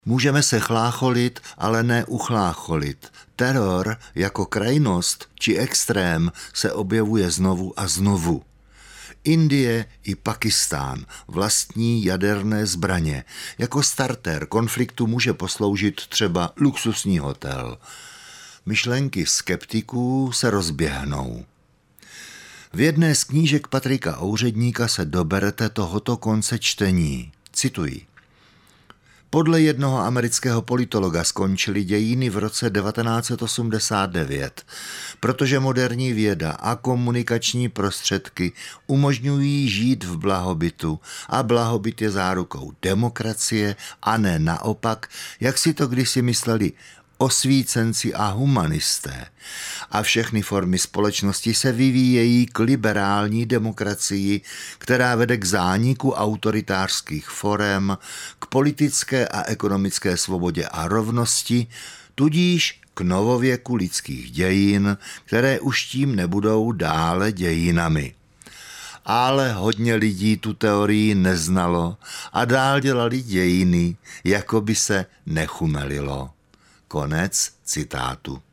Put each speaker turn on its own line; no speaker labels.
Můžeme se chlácholit, ale ne uchlácholit. Teror jako krajnost či extrém se objevuje znovu a znovu. Indie i Pakistán vlastní jaderné zbraně. Jako starter konfliktu může posloužit třeba luxusní hotel. Myšlenky skeptiků se rozběhnou. V jedné z knížek Patrika Ouředníka se doberete tohoto konce čtení. Cituji. Podle jednoho amerického politologa skončily dějiny v roce 1989, protože moderní věda a komunikační prostředky umožňují žít v blahobytu a blahobyt je zárukou demokracie a ne naopak, jak si to kdysi mysleli osvícenci a humanisté. A všechny formy společnosti se vyvíjejí k liberální demokracii, která vede k zániku autoritářských forem, k politické a ekonomické svobodě a rovnosti, tudíž k novověku lidských dějin, které už tím nebudou dále dějinami. Ale hodně lidí tu teorii neznalo a dál dělali dějiny, jako by se nechumelilo. Konec citátu.